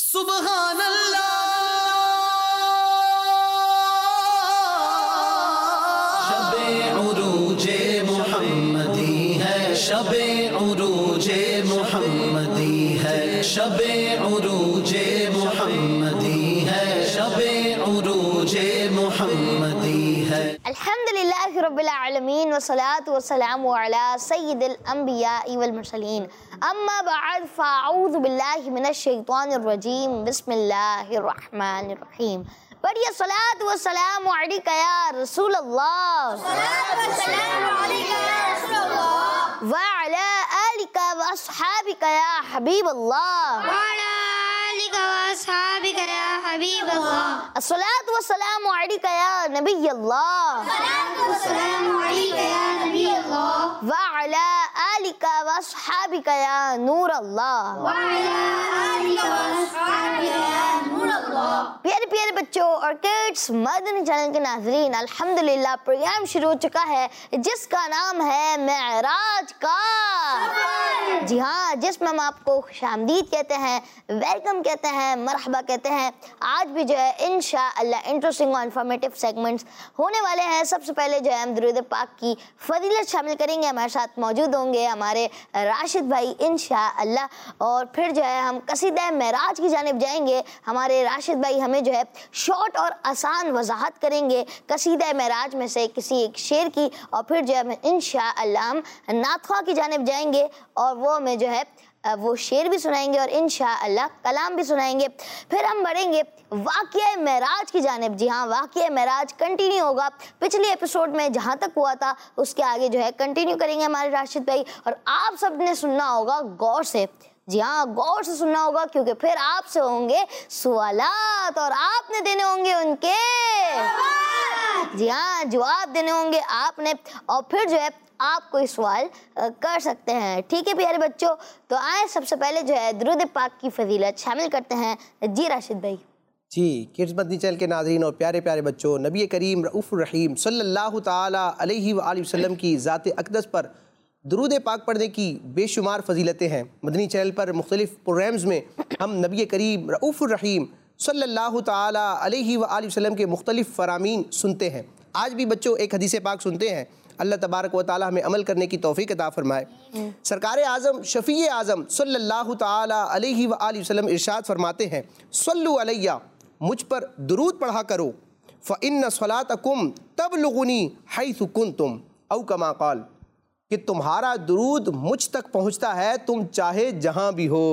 سبحان اللہ شب عروج محمدی ہے، شب عروج محمدی ہے، شب عروج محمدی ہے، شب عروج محمدی ہے۔ الحمدللہ رب العالمین والصلاة والسلام علی سید الانبیاء والمرسلین، اما بعد فاعوذ باللہ من الشیطان الرجیم، بسم اللہ الرحمن الرحیم۔ پڑھیے صلاۃ والسلام علیکہ یا رسول اللہ، وعلی آلکہ واصحابکہ یا حبیب اللہ، الصلاۃ والسلام علیکہ یا نبی اللہ، وعلی آلکہ واصحابکہ یا نور اللہ۔ پیارے پیارے بچوں اور کڈس، مدنی چینل کے ناظرین، الحمدللہ پروگرام شروع ہو چکا ہے جس کا نام ہے معراج کا۔ جی ہاں، جس میں ہم آپ کو خوش آمدید کہتے ہیں، ویلکم کہتے ہیں، مرحبا کہتے ہیں۔ آج بھی جو ہے انشاءاللہ انٹرسٹنگ اور انفارمیٹو سیگمنٹس ہونے والے ہیں۔ سب سے پہلے جو ہے ہم درود پاک کی فضیلت شامل کریں گے، ہمارے ساتھ موجود ہوں گے ہمارے راشد بھائی انشاءاللہ، اور پھر جو ہے ہم قصیدہ معراج کی جانب جائیں گے۔ ہمارے راشد بھائی ہمیں جو ہے شارٹ اور آسان وضاحت کریں گے قصیدہ معراج میں سے کسی ایک شعر کی، اور پھر جو ہے انشاءاللہ ہم نعت خواہ کی جانب جائیں گے اور وہ ہمیں جو ہے وہ شعر بھی سنائیں گے اور انشاءاللہ کلام بھی سنائیں گے۔ پھر ہم بڑھیں گے واقعہ معراج کی جانب۔ جی ہاں، واقعہ معراج کنٹینیو ہوگا، پچھلے ایپیسوڈ میں جہاں تک ہوا تھا اس کے آگے جو ہے کنٹینیو کریں گے ہمارے راشد بھائی، اور آپ سب نے سننا ہوگا غور سے۔ جی ہاں، غور سے سننا ہوگا، کیونکہ پھر آپ سے ہوں گے سوالات اور آپ نے دینے ہوں گے ان کے جی ہاں جواب دینے ہوں گے آپ نے، اور پھر جو ہے آپ کوئی سوال کر سکتے ہیں۔ ٹھیک ہے پیارے بچوں، تو آئیں سب سے پہلے جو ہے درود پاک کی فضیلت شامل کرتے ہیں۔ جی راشد بھائی۔ جی، کڈس مدنی چینل کے ناظرین اور پیارے پیارے بچوں، نبی کریم رؤوف الرحیم صلی اللہ تعالی علیہ وآلہ وسلم کی ذات اقدس پر درود پاک پڑھنے کی بے شمار فضیلتیں ہیں۔ مدنی چینل پر مختلف پروگرامز میں ہم نبی کریم رؤوف الرحیم صلی اللہ تعالی علیہ وآلہ وسلم کے مختلف فرامین سنتے ہیں۔ آج بھی بچوں ایک حدیث پاک سنتے ہیں، اللہ تبارک و تعالی ہمیں عمل کرنے کی توفیق عطا فرمائے۔ سرکار اعظم شفیع اعظم صلی اللہ تعالی علیہ وآلہ وسلم ارشاد فرماتے ہیں، صلو علیہ، مجھ پر درود پڑھا کرو، فإن صلاتکم تبلغنی حیث کنتم، او کما قال، کہ تمہارا درود مجھ تک پہنچتا ہے تم چاہے جہاں بھی ہو۔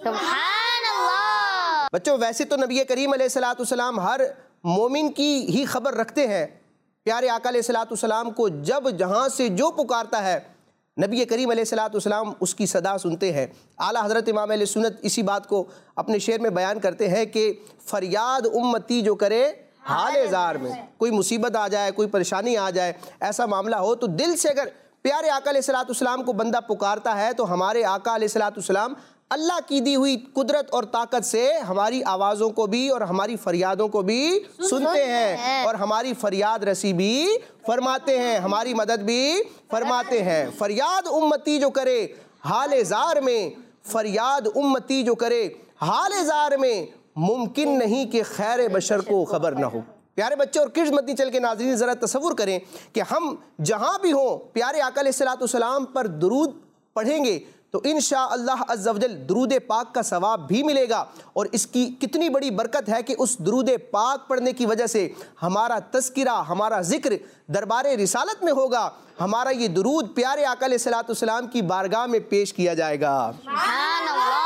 سبحان اللہ۔ بچوں ویسے تو نبی کریم علیہ الصلوۃ والسلام ہر مومن کی ہی خبر رکھتے ہیں۔ پیارے آقا علیہ الصلوۃ والسلام کو جب جہاں سے جو پکارتا ہے، نبی کریم علیہ الصلوۃ والسلام اس کی صدا سنتے ہیں۔ اعلیٰ حضرت امام اہل سنت اسی بات کو اپنے شعر میں بیان کرتے ہیں کہ فریاد امتی جو کرے حال زار میں، کوئی مصیبت آ جائے، کوئی پریشانی آ جائے، ایسا معاملہ ہو تو دل سے اگر پیارے آقا علیہ الصلوۃ والسلام کو بندہ پکارتا ہے تو ہمارے آقا علیہ الصلوۃ والسلام اللہ کی دی ہوئی قدرت اور طاقت سے ہماری آوازوں کو بھی اور ہماری فریادوں کو بھی سنتے ہیں اور ہماری فریاد رسی بھی فرماتے ہیں، ہماری مدد بھی فرماتے ہیں۔ فریاد امتی جو کرے حال زار میں، فریاد امتی جو کرے حال زار میں، ممکن نہیں کہ خیر بشر کو خبر نہ ہو۔ پیارے بچے اور کڈس مدنی چینل کے ناظرین ذرا تصور کریں کہ ہم جہاں بھی ہوں پیارے آقا علیہ الصلوۃ والسلام پر درود پڑھیں گے تو انشاءاللہ عز و جل درود پاک کا ثواب بھی ملے گا، اور اس کی کتنی بڑی برکت ہے کہ اس درود پاک پڑھنے کی وجہ سے ہمارا تذکرہ، ہمارا ذکر دربار رسالت میں ہوگا، ہمارا یہ درود پیارے آقا علیہ الصلوۃ والسلام کی بارگاہ میں پیش کیا جائے گا۔ سبحان اللہ۔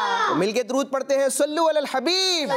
مل کے درود پڑھتے ہیں، صلو علی الحبیب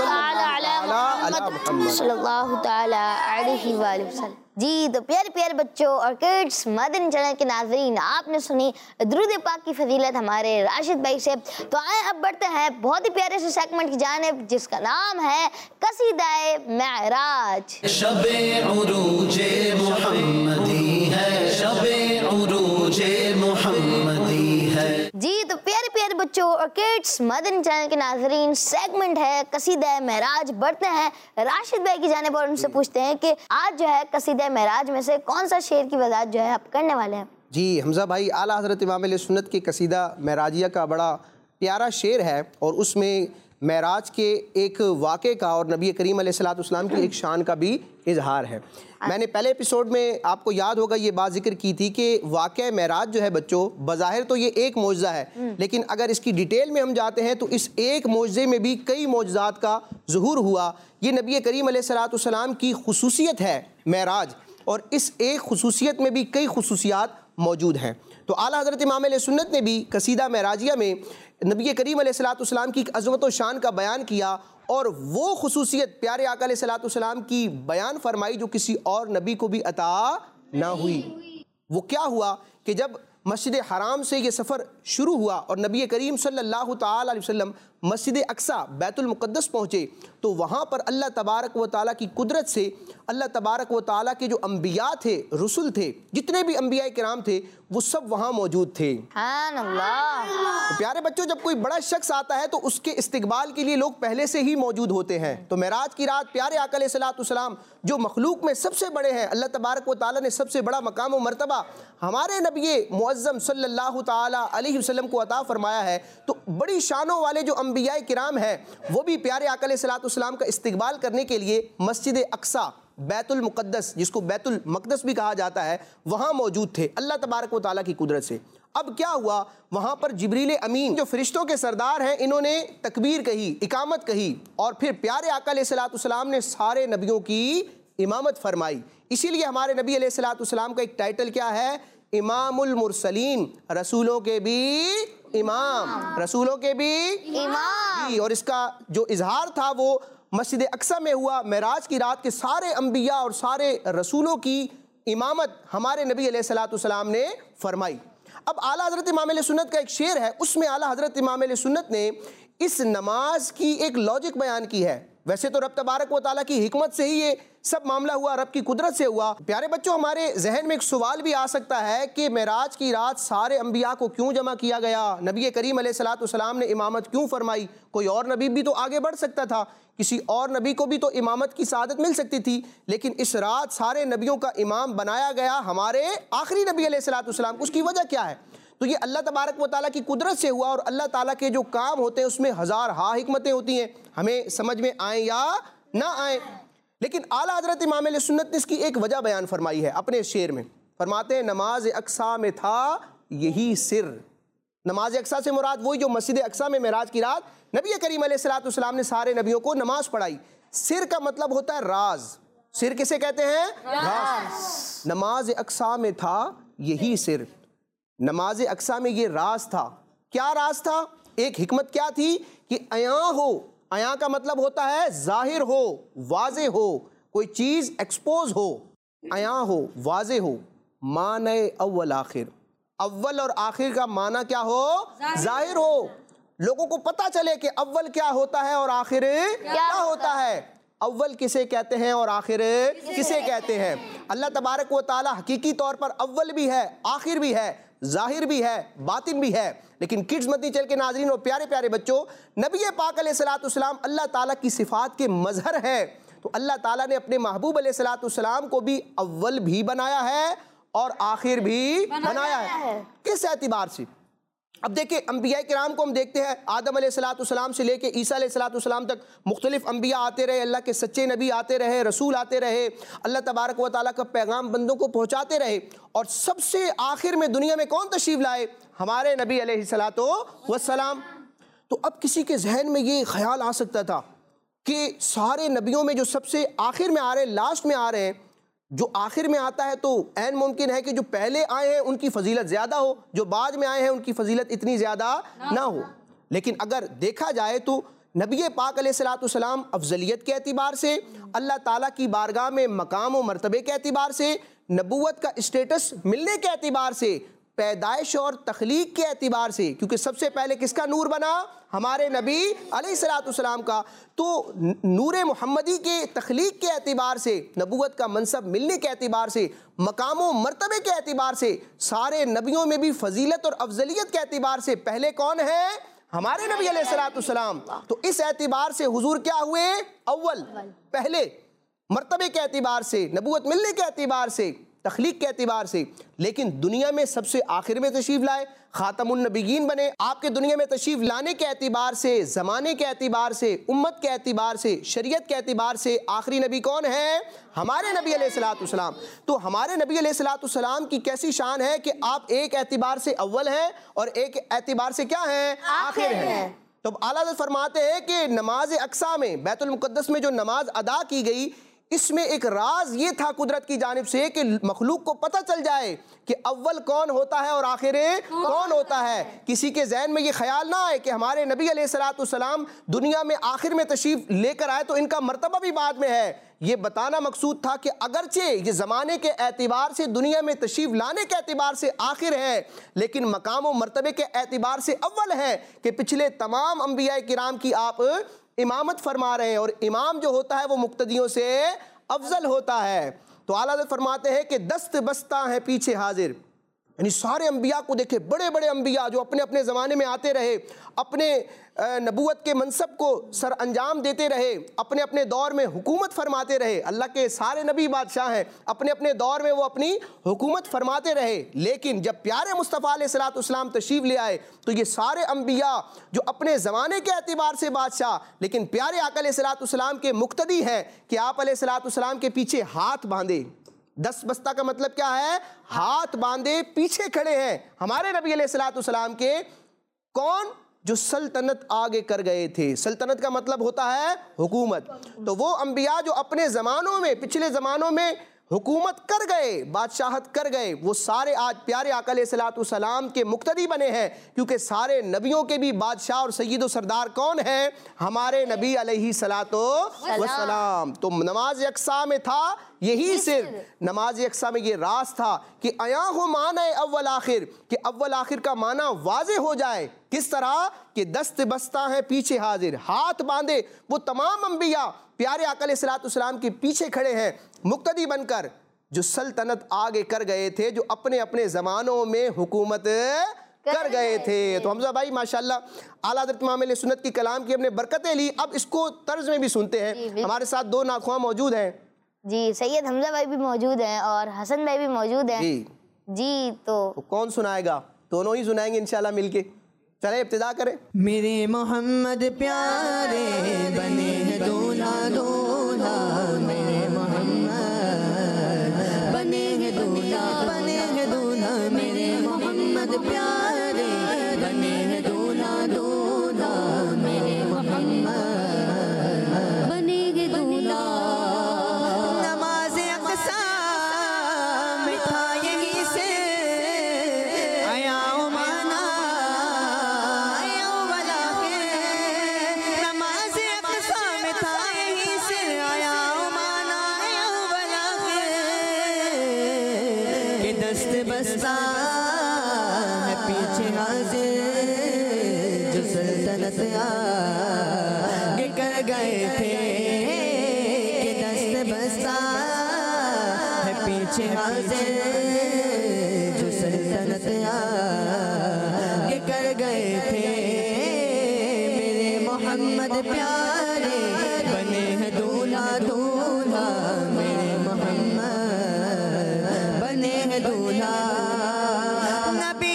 صلی اللہ تعالی علیہ وآلہ وسلم۔ جی تو پیارے پیارے بچوں اور کڈس مدنی چینل کے ناظرین، آپ نے سنی درود پاک کی فضیلت ہمارے راشد بھائی سے۔ تو آئیں اب بڑھتے ہیں بہت ہی پیارے سے سیگمنٹ کی جانب جس کا نام ہے قصیدہ معراج۔ شب عروج محمدی ہے، شب عروج محمدی ہے۔ جی تو پیارے پیارے بچوں اور کڈس مدنی چینل کے ناظرین، سیگمنٹ ہے قصیدہ معراج۔ بڑھتے ہیں راشد بھائی کی جانب اور ان سے پوچھتے ہیں کہ آج جو ہے قصیدہ معراج میں سے کون سا شعر کی وضاحت جو ہے آپ کرنے والے ہیں؟ جی حمزہ بھائی، اعلیٰ حضرت امام اہل سنت کے قصیدہ معراجیہ کا بڑا پیارا شعر ہے، اور اس میں معراج کے ایک واقعے کا اور نبی کریم علیہ السلام کی ایک شان کا بھی اظہار ہے۔ میں نے پہلے ایپیسوڈ میں آپ کو یاد ہوگا یہ بات ذکر کی تھی کہ واقعہ معراج جو ہے بچوں، بظاہر تو یہ ایک معجزہ ہے، لیکن اگر اس کی ڈیٹیل میں ہم جاتے ہیں تو اس ایک معجزے میں بھی کئی معجزات کا ظہور ہوا۔ یہ نبی کریم علیہ السلام کی خصوصیت ہے معراج، اور اس ایک خصوصیت میں بھی کئی خصوصیات موجود ہیں۔ تو اعلیٰ حضرت امام علیہ سنت نے بھی قصیدہ معراجیہ میں نبی کریم علیہ السلام کی عظمت و شان کا بیان کیا، اور وہ خصوصیت پیارے آقا علیہ السلام کی بیان فرمائی جو کسی اور نبی کو بھی عطا نہ ہوئی۔ وہ کیا ہوا کہ جب مسجد حرام سے یہ سفر شروع ہوا اور نبی کریم صلی اللہ تعالی علیہ وسلم مسجد اقصیٰ بیت المقدس پہنچے، تو وہاں پر اللہ تبارک و تعالیٰ کی قدرت سے اللہ تبارک و تعالیٰ کے جو انبیاء تھے، رسول تھے، جتنے بھی انبیاء کرام تھے وہ سب وہاں موجود تھے۔ سبحان اللہ۔ تو پیارے بچوں، جب کوئی بڑا شخص آتا ہے تو اس کے استقبال کے لیے لوگ پہلے سے ہی موجود ہوتے ہیں۔ تو معراج کی رات پیارے آقا علیہ السلام جو مخلوق میں سب سے بڑے ہیں، اللہ تبارک و تعالیٰ نے سب سے بڑا مقام و مرتبہ ہمارے نبی معظم صلی اللہ تعالیٰ علیہ وسلم کو عطا فرمایا ہے، تو بڑی شانوں والے جو انبیاء کرام ہیں وہ بھی پیارے آقا علیہ السلام کا استقبال کرنے کے لیے مسجد اقصیٰ بیت المقدس، جس کو بیت المقدس بھی کہا جاتا ہے، وہاں موجود تھے اللہ تبارک و تعالیٰ کی قدرت سے۔ اب کیا ہوا، وہاں پر جبریل امین جو فرشتوں کے سردار ہیں، انہوں نے تکبیر کہی، اقامت کہی، اور پھر پیارے آقا علیہ السلام نے سارے نبیوں کی امامت فرمائی۔ اسی لیے ہمارے نبی علیہ السلام کا ایک ٹائٹل کیا ہے؟ امام المرسلین، رسولوں کے بھی امام، رسولوں کے بھی امام۔ اور اس کا جو اظہار تھا وہ مسجد اقصیٰ میں ہوا معراج کی رات کے سارے انبیاء اور سارے رسولوں کی امامت ہمارے نبی علیہ السلام نے فرمائی۔ اب اعلیٰ حضرت امام علیہ سنت کا ایک شعر ہے، اس میں اعلیٰ حضرت امام علیہ سنت نے اس نماز کی ایک لاجک بیان کی ہے۔ ویسے تو رب تبارک و تعالیٰ کی حکمت سے ہی یہ سب معاملہ ہوا، رب کی قدرت سے ہوا۔ پیارے بچوں، ہمارے ذہن میں ایک سوال بھی آ سکتا ہے کہ معراج کی رات سارے انبیاء کو کیوں جمع کیا گیا؟ نبی کریم علیہ السلام نے امامت کیوں فرمائی؟ کوئی اور نبی بھی تو آگے بڑھ سکتا تھا، کسی اور نبی کو بھی تو امامت کی سعادت مل سکتی تھی، لیکن اس رات سارے نبیوں کا امام بنایا گیا ہمارے آخری نبی علیہ السلام کو۔ اس کی وجہ کیا ہے؟ تو یہ اللہ تبارک و تعالیٰ کی قدرت سے ہوا، اور اللہ تعالیٰ کے جو کام ہوتے ہیں اس میں ہزار ہا حکمتیں ہوتی ہیں، ہمیں سمجھ میں آئیں یا نہ آئیں۔ لیکن اعلیٰ حضرت امام علیہ سنت نے اس کی ایک وجہ بیان فرمائی ہے اپنے شعر میں۔ فرماتے ہیں نماز اقصیٰ میں تھا یہی سر۔ نماز اقصیٰ سے مراد وہی جو مسجد اقصیٰ میں معراج کی رات نبی کریم علیہ السلام نے سارے نبیوں کو نماز پڑھائی۔ سر کا مطلب ہوتا ہے راز۔ سر کسے کہتے ہیں؟ راز۔ نماز اقصیٰ میں تھا یہی سر، نماز اقصیٰ میں یہ راز تھا۔ کیا راز تھا؟ ایک حکمت کیا تھی کہ عیاں ہو، عیاں کا مطلب ہوتا ہے ظاہر ہو، واضح ہو، کوئی چیز ایکسپوز ہو، عیاں ہو، واضح ہو، معنی اول آخر، اول اور آخر کا معنی کیا ہو؟ ظاہر ہو، لوگوں کو پتہ چلے کہ اول کیا ہوتا ہے اور آخر کیا ہوتا ہے، اول کسے کہتے ہیں اور آخر کسے کہتے ہیں۔ اللہ تبارک و تعالی حقیقی طور پر اول بھی ہے، آخر بھی ہے، ظاہر بھی ہے، باطن بھی ہے، لیکن کڈز مدنی چل کے ناظرین اور پیارے پیارے بچوں، نبی پاک علیہ السلام اللہ تعالیٰ کی صفات کے مظہر ہے، تو اللہ تعالیٰ نے اپنے محبوب علیہ السلام کو بھی اول بھی بنایا ہے اور آخر بھی بنایا ہے۔ کس اعتبار سے؟ اب دیکھیں انبیاء کرام کو ہم دیکھتے ہیں، آدم علیہ السلام سے لے کے عیسیٰ علیہ السلام تک مختلف انبیاء آتے رہے، اللہ کے سچے نبی آتے رہے، رسول آتے رہے، اللہ تبارک و تعالیٰ کا پیغام بندوں کو پہنچاتے رہے، اور سب سے آخر میں دنیا میں کون تشریف لائے؟ ہمارے نبی علیہ السلام۔ تو اب کسی کے ذہن میں یہ خیال آ سکتا تھا کہ سارے نبیوں میں جو سب سے آخر میں آ رہے ہیں، لاسٹ میں آ رہے ہیں، جو آخر میں آتا ہے تو عین ممکن ہے کہ جو پہلے آئے ہیں ان کی فضیلت زیادہ ہو، جو بعد میں آئے ہیں ان کی فضیلت اتنی زیادہ نہ ہو۔ لیکن اگر دیکھا جائے تو نبی پاک علیہ السلام افضلیت کے اعتبار سے، اللہ تعالیٰ کی بارگاہ میں مقام و مرتبے کے اعتبار سے، نبوت کا اسٹیٹس ملنے کے اعتبار سے، پیدائش اور تخلیق کے اعتبار سے، کیونکہ سب سے پہلے کس کا نور بنا؟ ہمارے نبی علیہ السلام کا، تو نور محمدی کے تخلیق کے اعتبار سے، نبوت کا منصب ملنے کے اعتبار سے، مقام و مرتبے کے اعتبار سے، سارے نبیوں میں بھی فضیلت اور افضلیت کے اعتبار سے پہلے کون ہے؟ ہمارے نبی علیہ السلام۔ تو اس اعتبار سے حضور کیا ہوئے؟ اول، پہلے، مرتبے کے اعتبار سے، نبوت ملنے کے اعتبار سے، تخلیق کے اعتبار سے، لیکن دنیا میں سب سے آخر میں تشریف لائے، خاتم النبیین بنے۔ آپ کے دنیا میں تشریف لانے کے اعتبار سے، زمانے کے اعتبار سے، امت کے اعتبار سے، شریعت کے اعتبار سے آخری نبی کون ہے؟ ہمارے نبی علیہ الصلوۃ والسلام۔ تو ہمارے نبی علیہ الصلوۃ والسلام کی کیسی شان ہے کہ آپ ایک اعتبار سے اول ہیں اور ایک اعتبار سے کیا ہیں؟ آخر ہیں۔ تو اعلیٰ حضرت فرماتے ہیں کہ نماز اقصیٰ میں، بیت المقدس میں جو نماز ادا کی گئی، اس میں ایک راز یہ تھا قدرت کی جانب سے کہ مخلوق کو پتہ چل جائے کہ اول کون ہوتا ہے اور آخر کون ہوتا ہے۔ کسی کے ذہن میں یہ خیال نہ آئے کہ ہمارے نبی علیہ الصلوۃ والسلام دنیا میں آخر میں تشریف لے کر آئے تو ان کا مرتبہ بھی بعد میں ہے۔ یہ بتانا مقصود تھا کہ اگرچہ یہ زمانے کے اعتبار سے، دنیا میں تشریف لانے کے اعتبار سے آخر ہے، لیکن مقام و مرتبے کے اعتبار سے اول ہے کہ پچھلے تمام انبیاء کرام کی آپ امامت فرما رہے ہیں، اور امام جو ہوتا ہے وہ مقتدیوں سے افضل ہوتا ہے۔ تو اعلیٰ حضرت فرماتے ہیں کہ دست بستہ ہیں پیچھے حاضر، یعنی سارے انبیاء کو دیکھیں، بڑے بڑے انبیاء جو اپنے اپنے زمانے میں آتے رہے، اپنے نبوت کے منصب کو سر انجام دیتے رہے، اپنے اپنے دور میں حکومت فرماتے رہے۔ اللہ کے سارے نبی بادشاہ ہیں، اپنے اپنے دور میں وہ اپنی حکومت فرماتے رہے، لیکن جب پیارے مصطفیٰ علیہ الصلوۃ والسلام تشریف لے آئے تو یہ سارے انبیاء جو اپنے زمانے کے اعتبار سے بادشاہ، لیکن پیارے آقا علیہ الصلوۃ والسلام کے مقتدی ہیں کہ آپ علیہ الصلوۃ والسلام کے پیچھے ہاتھ باندھے۔ دست بستہ کا مطلب کیا ہے؟ ہاتھ باندھے پیچھے کھڑے ہیں ہمارے نبی علیہ الصلوۃ والسلام کے۔ کون؟ جو سلطنت آگے کر گئے تھے۔ سلطنت کا مطلب ہوتا ہے حکومت۔ تو وہ انبیاء جو اپنے زمانوں میں، پچھلے زمانوں میں حکومت کر گئے، بادشاہت کر گئے، وہ سارے آج پیارے آقا علیہ الصلوۃ والسلام کے مقتدی بنے ہیں، کیونکہ سارے نبیوں کے بھی بادشاہ اور سید و سردار کون ہیں؟ ہمارے نبی علیہ الصلوۃ والسلام۔ تو نماز اقصیٰ میں تھا یہی صرف، نماز اقصیٰ میں یہ راز تھا کہ آیا ہو معنی اول آخر، کہ اول آخر کا معنی واضح ہو جائے۔ کس طرح؟ کہ دست بستہ ہیں پیچھے حاضر، ہاتھ باندھے وہ تمام انبیاء پیارے آقا علیہ الصلوۃ والسلام کے پیچھے کھڑے ہیں مقتدی بن کر، جو سلطنت آگے کر گئے تھے، جو اپنے اپنے زمانوں میں حکومت کر گئے تھے۔ تو حمزہ بھائی ماشاءاللہ اعلیٰ حضرت امام علیہ سنت کی کلام کی ہم نے برکتیں لی، اب اس کو طرز میں بھی سنتے ہیں۔ ہمارے ساتھ دو ناخواں موجود ہیں جی، سید حمزہ بھائی بھی موجود ہیں اور حسن بھائی بھی موجود ہیں جی۔ تو کون سنائے گا؟ دونوں ہی سنائیں گے انشاءاللہ مل کے۔ چلیں ابتدا کریں۔ میرے محمد پیارے بنے ہیں دولہا دولہا، میرے محمد بنے ہیں دولہا بنے ہیں دولہا، میرے محمد پیارے بنے ہیں دولہا دولہا، میرے محمد بنے ہیں دولہا۔ نماز اقصیٰ میں تھا یہی سے آیا مانا، نماز اقصیٰ میں تھا یہی سے آیا مانا، کہ دست بستہ ہے پیچھے حاضر، جو سلطنت آگے کر گئے تھے، کہ دست بستہ ہے پیچھے حاضر، جو سلطنت آگے کر گئے تھے، میرے محمد پیارے بنے ہیں دولہا دولہا، میرے محمد بنے ہیں دولہا۔ نبی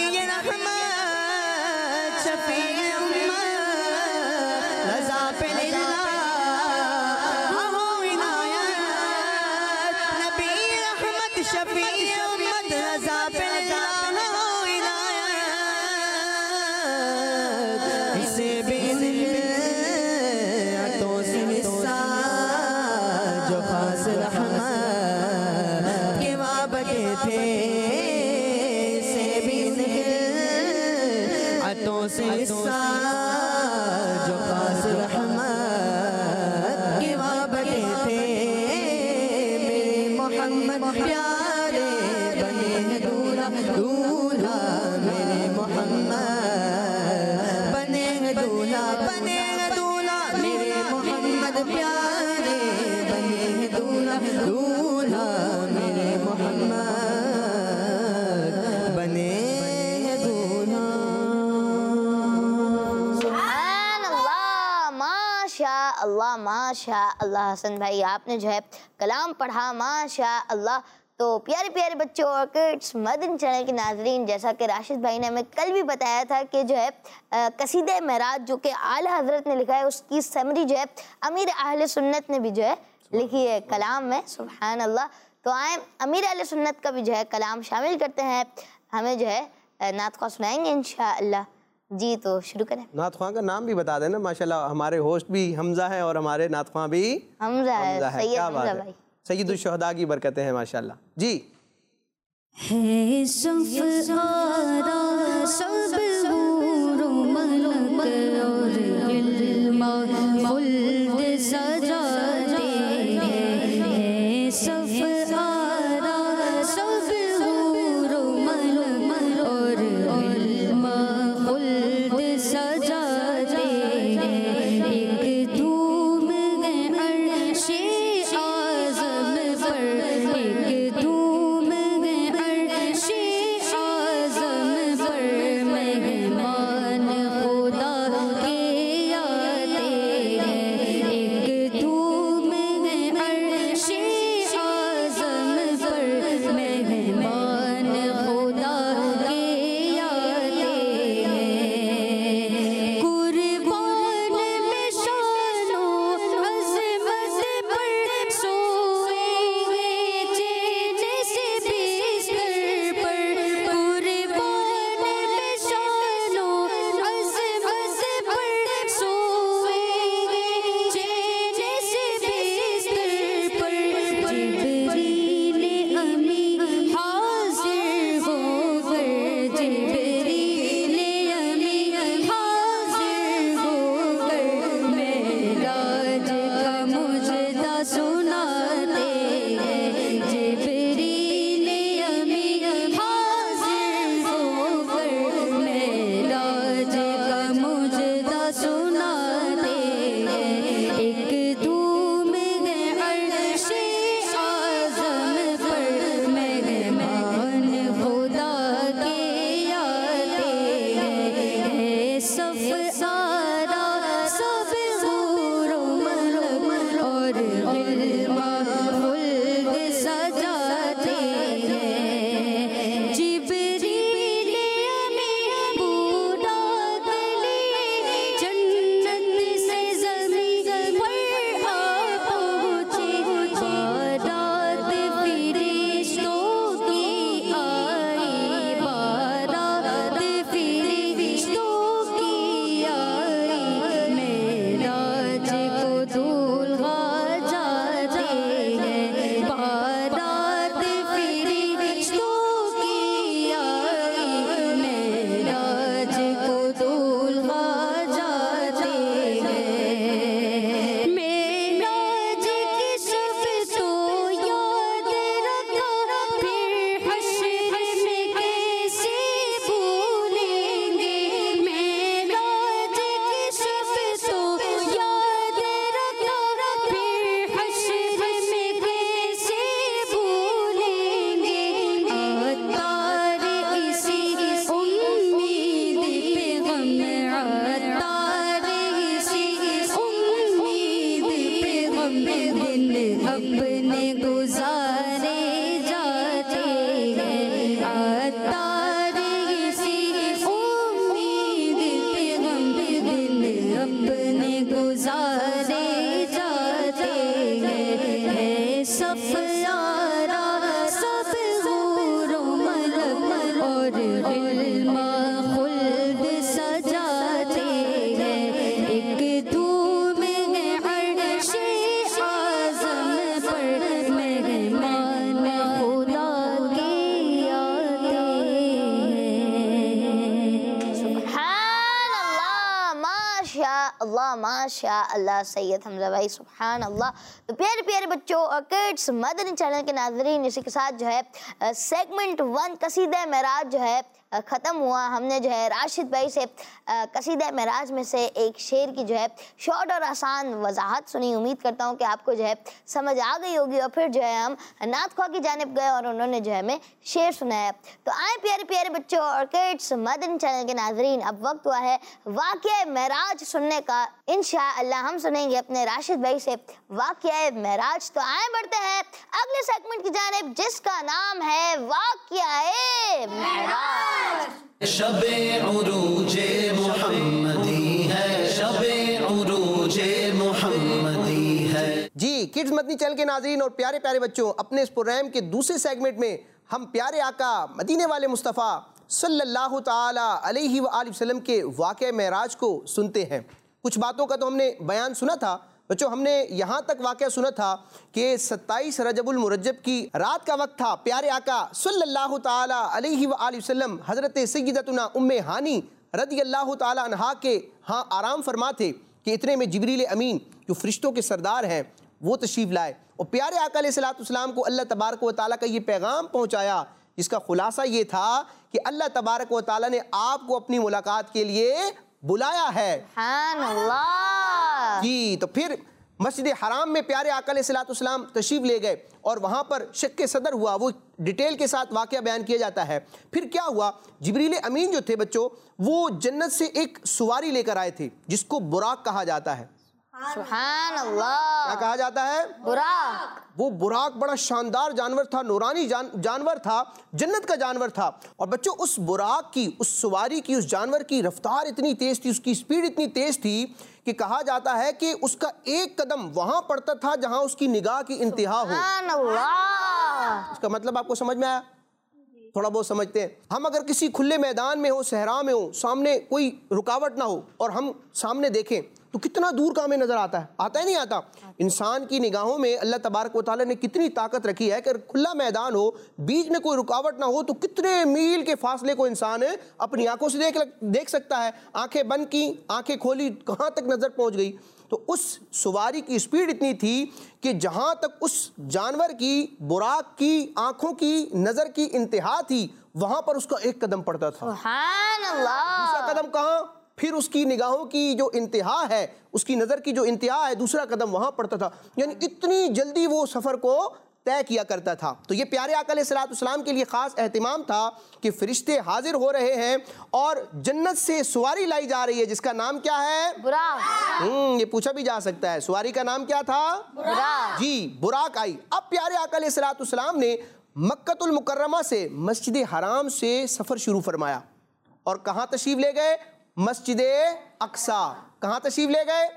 رحمت شفیع امت، رضا پہ للہ ہو عنایت، نبی رحمت شفیع امت، رضا پہ للہ ہو عنایت، اسے بھی عطوں سے حصہ جو خاص رحمت کے وابقے تھے، اسے بھی عطوں سے حصہ جو خاص رحمت کے وابقے تھے، میرے محمد پیارے بنے ہیں دولہا دولہا، میرے محمد بنے ہیں دولہا بنے ہیں دولہا، میرے محمد پیارے بنے ہیں دولہا دولہا، میرے محمد بنے ہیں دولہا۔ سبحان اللہ، ماشاء اللہ ماشاء اللہ۔ حسن بھائی آپ نے جو ہے کلام پڑھا، ماشاء اللہ تو پیارے پیارے بچوں اور کڈس مدنی چینل کے ناظرین، جیسا کہ راشد بھائی نے ہمیں کل بھی بتایا تھا کہ جو ہے قصیدہ معراج جو کہ اعلیٰ حضرت نے لکھا ہے، اس کی سمری جو ہے امیر اہل سنت نے بھی جو ہے لکھی ہے کلام میں، سبحان اللہ۔ تو آئیں امیر اہل سنت کا بھی جو ہے کلام شامل کرتے ہیں، ہمیں جو ہے نعت خواہ سنائیں گے انشاءاللہ۔ جی تو شروع کریں۔ نعت خواہ کا نام بھی بتا دینا، ماشاءاللہ ہمارے ہوسٹ بھی حمزہ ہے اور ہمارے نعت خواہ بھی حمزہ ہے، سید کیا بات حمزہ ہے، بھائی۔ سید الشہداء کی برکتیں ہیں ماشاءاللہ۔ جی ہے صف آرا سب حور و ملک اور علم خلد سجاتے ہیں، صف آرا سب حور و ملک اور علم خلد سجاتے ہیں، ایک دھوم ہے عرش اعظم پر، ایک دھوم ہے عرش اعظم پر، مہمان خدا کے آتے ہیں، ایک دھوم ہے عرش اعظم پر، مہمان خدا کے آتے ہیں، قربان میں شان و عظمت پر سوئیں گے چین سے بستر پر، قربان میں شان و عظمت پر سوئیں گے چین سے بستر پر، جبریل امی حاضر ہو کر، جبریل امی حاضر ہو کر، معراج کا مجدہ سناتے ہیں، جبریل امی حاضر ہو کر، معراج کا مجدہ سناتے ہیں، ایک دھوم ہے عرش اعظم پر، مہمان خدا کے آتے ہیں، صف آرا سب حور و ملک اور علم خلد سجاتے ہیں، جبریل امی بوڑھا گلے جنت سے زمین پر آ پہنچے، بارات فرشتوں کی آئی، بارات فرشتوں کی آئی، معراج کو دولہا جاتے ہیں، بارات فرشتوں کی آئی، معراج کو دولہا جاتے ہیں، معراج کی شب تو یاد رکھا، پھر حشر میں کیسے بھولیں گے، معراج کی شب تو یاد رکھا، پھر حشر میں کیسے بھولیں گے، عطار اسی امید پہ غم، عطار اسی امید پہ غم، دن اپنے گزارے جاتے ہیں، عطار اسی امید پہ غم، دن اپنے گزارے جاتے ہیں، صف آرا سب حور و ملک اور علم خلد سجاتے ہیں، ایک دھوم ہے عرش اعظم پر، مہمان خدا کے آتے ہیں۔ سبحان اللہ، ماشاء اللہ ماشاء اللہ سید حمزہ بھائی، سبحان اللہ۔ تو پیارے پیارے بچوں اور کڈس مدنی چینل کے ناظرین، اسی کے ساتھ جو ہے سیگمنٹ 1 قصیدہ معراج جو ہے ختم ہوا. ہم نے جو ہے راشد بھائی سے قصیدہ معراج میں سے ایک شعر کی جو ہے شارٹ اور آسان وضاحت سنی. امید کرتا ہوں کہ آپ کو جو ہے سمجھ آ گئی ہوگی. اور پھر جو ہے ہم نعت خواہ کی جانب گئے اور انہوں نے جو ہے ہمیں شعر سنایا. تو آئیں پیارے پیارے بچوں اور کڈس مدنی چینل کے ناظرین, اب وقت ہوا ہے واقعہ معراج سننے کا. انشاءاللہ ہم سنیں گے اپنے راشد بھائی سے واقعہ معراج. تو آئیں بڑھتے ہیں اگلے سیگمنٹ کی جانب جس کا نام ہے واقعہ معراج. شب عروج محمدی ہے, شب عروج محمدی ہے. جی کڈز مدنی چینل کے ناظرین اور پیارے پیارے بچوں, اپنے اس پروگرام کے دوسرے سیگمنٹ میں ہم پیارے آقا مدینے والے مصطفیٰ صلی اللہ تعالی علیہ وآلہ وسلم کے واقعہ معراج کو سنتے ہیں. کچھ باتوں کا تو ہم نے بیان سنا تھا بچوں. ہم نے یہاں تک واقعہ سنا تھا کہ 27 رجب المرجب کی رات کا وقت تھا. پیارے آقا صلی اللہ تعالی علیہ وآلہ وسلم حضرت سیدتنا ام ہانی رضی اللہ تعالی عنہا کے ہاں آرام فرما تھے کہ اتنے میں جبریل امین جو فرشتوں کے سردار ہیں وہ تشریف لائے. اور پیارے آقا علیہ السلام کو اللہ تبارک و تعالیٰ کا یہ پیغام پہنچایا جس کا خلاصہ یہ تھا کہ اللہ تبارک و تعالیٰ نے آپ کو اپنی ملاقات کے لیے بلایا ہے. سبحان اللہ. جی تو پھر مسجد حرام میں پیارے آقا علیہ السلام تشریف لے گئے اور وہاں پر شق صدر ہوا. وہ ڈیٹیل کے ساتھ واقعہ بیان کیا جاتا ہے. پھر کیا ہوا, جبریل امین جو تھے بچوں وہ جنت سے ایک سواری لے کر آئے تھے جس کو براق کہا جاتا ہے. سبحان اللہ. کیا کہا جاتا ہے؟ براق. وہ براق بڑا شاندار جانور تھا, نورانی جانور تھا, جنت کا جانور تھا. اور بچوں اس براق کی, اس سواری کی, اس جانور کی رفتار اتنی تیز تھی, اس کی سپیڈ اتنی تیز تھی کہ کہا جاتا ہے کہ اس کا ایک قدم وہاں پڑتا تھا جہاں اس کی نگاہ کی انتہا ہو. سبحان اللہ. اس کا مطلب آپ کو سمجھ میں آیا؟ تھوڑا بہت سمجھتے ہیں. ہم اگر کسی کھلے میدان میں ہو, صحرا میں ہو, سامنے کوئی رکاوٹ نہ ہو اور ہم سامنے دیکھیں تو کتنا دور کا ہمیں نظر آتا ہے, آتا ہے نہیں آتا؟ انسان کی نگاہوں میں اللہ تبارک و تعالیٰ نے کتنی طاقت رکھی ہے کہ اگر کھلا میدان ہو, بیچ میں کوئی رکاوٹ نہ ہو تو کتنے میل کے فاصلے کو انسان اپنی آنکھوں سے دیکھ سکتا ہے. آنکھیں بند کی, آنکھیں کھولی, کہاں تک نظر پہنچ گئی. تو اس سواری کی سپیڈ اتنی تھی کہ جہاں تک اس جانور کی, براق کی آنکھوں کی نظر کی انتہا تھی وہاں پر اس کا ایک قدم پڑتا تھا. سبحان اللہ. دوسرا قدم کہاں؟ پھر اس کی نگاہوں کی جو انتہا ہے, اس کی نظر کی جو انتہا ہے, دوسرا قدم وہاں پڑتا تھا. یعنی اتنی جلدی وہ سفر کو طے کیا کرتا تھا. تو یہ پیارے آقا علیہ السلام کے لیے خاص اہتمام تھا کہ فرشتے حاضر ہو رہے ہیں اور جنت سے سواری لائی جا رہی ہے جس کا نام کیا ہے؟ براق. یہ پوچھا بھی جا سکتا ہے, سواری کا نام کیا تھا؟ براق. جی براق آئی. اب پیارے آقا علیہ السلام نے مکہ المکرمہ سے مسجد حرام سے سفر شروع فرمایا اور کہاں تشریف لے گئے؟ مسجد اقصیٰ. کہاں تشریف لے گئے؟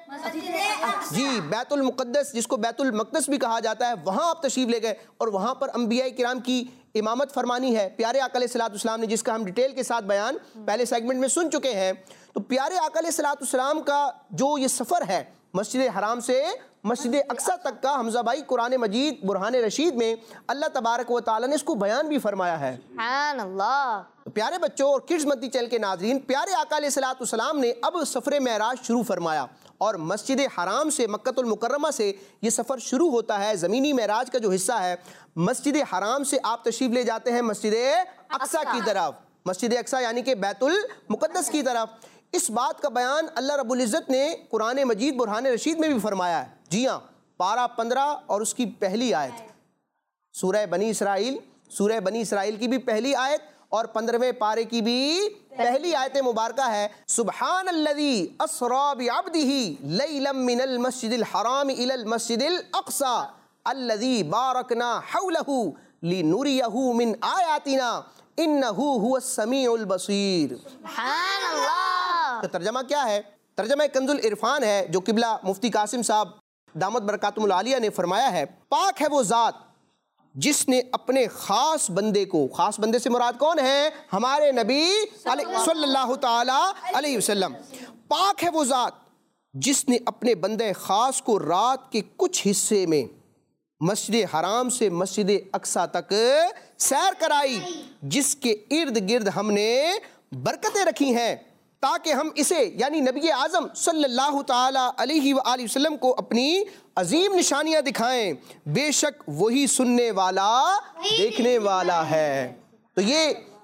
جی بیت المقدس, جس کو بیت المقدس بھی کہا جاتا ہے, وہاں آپ تشریف لے گئے اور وہاں پر انبیاء کرام کی امامت فرمانی ہے پیارے آقا علیہ السلام نے, جس کا ہم ڈیٹیل کے ساتھ بیان پہلے سیگمنٹ میں سن چکے ہیں. تو پیارے آقا علیہ السلام کا جو یہ سفر ہے مسجد حرام سے مسجد اقصیٰ تک کا, حمزہ بھائی قرآن مجید برہان رشید میں اللہ تبارک و تعالیٰ نے اس کو بیان بھی فرمایا ہے. سبحان اللہ. پیارے بچوں اور کڈز مدنی چینل کے ناظرین, پیارے آقا علیہ السلام نے اب سفر معراج شروع فرمایا اور مسجد حرام سے مکہ المکرمہ سے یہ سفر شروع ہوتا ہے. زمینی معراج کا جو حصہ ہے مسجد حرام سے آپ تشریف لے جاتے ہیں مسجد اقصیٰ کی طرف, مسجد اقصیٰ یعنی کہ بیت المقدس کی طرف. اس بات کا بیان اللہ رب العزت نے قرآن مجید برہان رشید میں بھی فرمایا ہے. جی ہاں, پارہ 15 اور اس کی پہلی آیت, سورہ بنی اسرائیل کی بھی پہلی آیت اور 15ویں پارے کی بھی پہلی آیت مبارکہ ہے. سبحان الذی اسری بعبدہ لیلا من المسجد الحرام الی المسجد الاقصی الذی بارکنا حولہ لنریہ من آیاتنا انہ هو السمیع البصیر. سبحان اللہ. تو ترجمہ کیا ہے؟ ترجمہ کنز العرفان ہے جو قبلہ مفتی قاسم صاحب دامت برکاتہم العالیہ نے فرمایا ہے. پاک ہے وہ ذات جس نے اپنے خاص بندے کو, خاص بندے سے مراد کون ہے؟ ہمارے نبی صلی اللہ تعالی علیہ وسلم. پاک ہے وہ ذات جس نے اپنے بندے خاص کو رات کے کچھ حصے میں مسجد حرام سے مسجد اقصیٰ تک سیر کرائی جس کے ارد گرد ہم نے برکتیں رکھی ہیں تاکہ ہم اسے یعنی نبی اعظم صلی اللہ تعالی علیہ وآلہ وسلم کو اپنی عظیم نشانیاں دکھائیں. بے شک وہی سننے والا دیکھنے والا ہے. تو یہ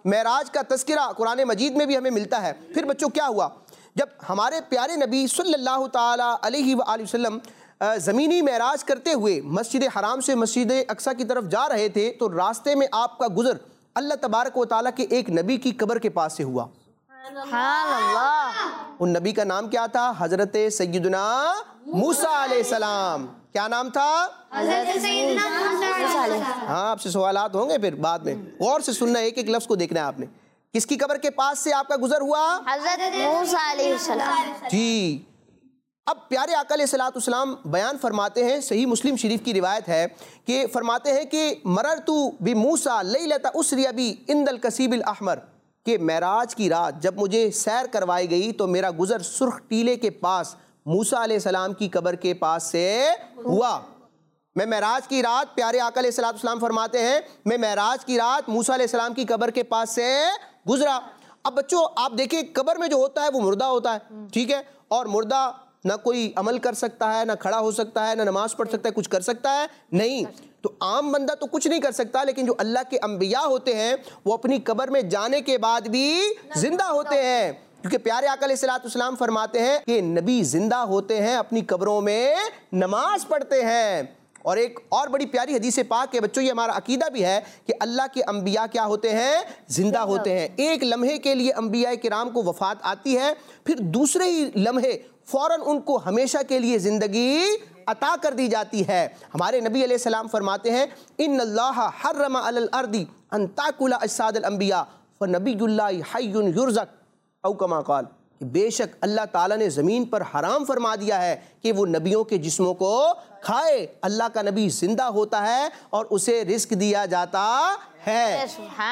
معراج کا تذکرہ قرآن مجید میں بھی ہمیں ملتا ہے۔ پھر بچوں کیا ہوا؟ جب ہمارے پیارے نبی صلی اللہ تعالیٰ علیہ وآلہ وسلم زمینی معراج کرتے ہوئے مسجد حرام سے مسجد اقصیٰ کی طرف جا رہے تھے تو راستے میں آپ کا گزر اللہ تبارک و تعالیٰ کے ایک نبی کی قبر کے پاس سے ہوا۔ سبحان اللہ۔ ان نبی کا نام کیا تھا؟ حضرت سیدنا موسیٰ علیہ السلام۔ کیا نام تھا؟ حضرت سیدنا موسیٰ علیہ السلام۔ ہاں آپ سے سوالات ہوں گے پھر بعد میں، غور سے سننا، ایک ایک لفظ کو دیکھنا ہے آپ نے۔ کس کی قبر کے پاس سے آپ کا گزر ہوا؟ حضرت موسیٰ علیہ السلام۔ جی، اب پیارے آقا علیہ السلام بیان فرماتے ہیں، صحیح مسلم شریف کی روایت ہے کہ فرماتے ہیں کہ مررت بموسیٰ لیلۃ اسری بی عند الکثیب الاحمر، کہ معراج کی رات جب مجھے سیر کروائی گئی تو میرا گزر سرخ ٹیلے کے پاس موسیٰ علیہ السلام کی قبر کے پاس سے ہوا۔ میں معراج کی رات، پیارے آقا علیہ السلام فرماتے ہیں، میں معراج کی رات موسیٰ علیہ السلام کی قبر کے پاس سے گزرا۔ اب بچوں آپ دیکھیں، قبر میں جو ہوتا ہے وہ مردہ ہوتا ہے، ٹھیک ہے، اور مردہ نہ کوئی عمل کر سکتا ہے، نہ کھڑا ہو سکتا ہے، نہ نماز پڑھ سکتا ہے، کچھ کر سکتا ہے نہیں۔ تو عام بندہ تو کچھ نہیں کر سکتا، لیکن جو اللہ کے انبیاء ہوتے ہیں وہ اپنی قبر میں جانے کے بعد بھی زندہ ہوتے ہیں، کیونکہ پیارے آقا علیہ السلام فرماتے ہیں کہ نبی زندہ ہوتے ہیں، اپنی قبروں میں نماز پڑھتے ہیں۔ اور ایک اور بڑی پیاری حدیث پاک ہے بچوں، یہ ہمارا عقیدہ بھی ہے کہ اللہ کے انبیاء کیا ہوتے ہیں؟ زندہ ہوتے ہیں۔ ایک لمحے کے لیے انبیاء کرام کو وفات آتی ہے، پھر دوسرے ہی لمحے فوراً ان کو ہمیشہ کے لیے زندگی عطا کر دی جاتی ہے۔ ہمارے نبی علیہ السلام فرماتے ہیں، ان اللہ حرم علی الارض ان تاکل اجساد الانبیاء فنبی اللہ حی یرزق، او کما قال، کہ بے شک اللہ تعالیٰ نے زمین پر حرام فرما دیا ہے کہ وہ نبیوں کے جسموں کو کھائے۔ اللہ کا نبی زندہ ہوتا ہے اور اسے رزق دیا جاتا ہے۔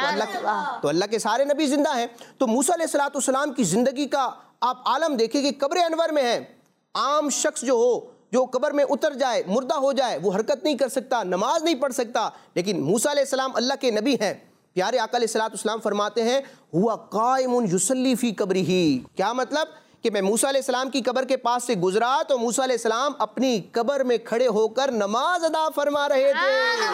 تو اللہ کے سارے نبی زندہ ہیں۔ تو موسیٰ علیہ السلام کی زندگی کا آپ عالم دیکھیں کہ قبر انور میں ہے۔ عام شخص جو ہو، جو قبر میں اتر جائے، مردہ ہو جائے، وہ حرکت نہیں کر سکتا، نماز نہیں پڑھ سکتا، لیکن موسیٰ علیہ السلام اللہ کے نبی ہیں۔ پیارے آقا علیہ السلام فرماتے ہیں، ہوا قائم یصلی فی قبرہ۔ کیا مطلب؟ کہ میں موسیٰ علیہ السلام کی قبر کے پاس سے گزرا تو موسیٰ علیہ السلام اپنی قبر میں کھڑے ہو کر نماز ادا فرما رہے تھے۔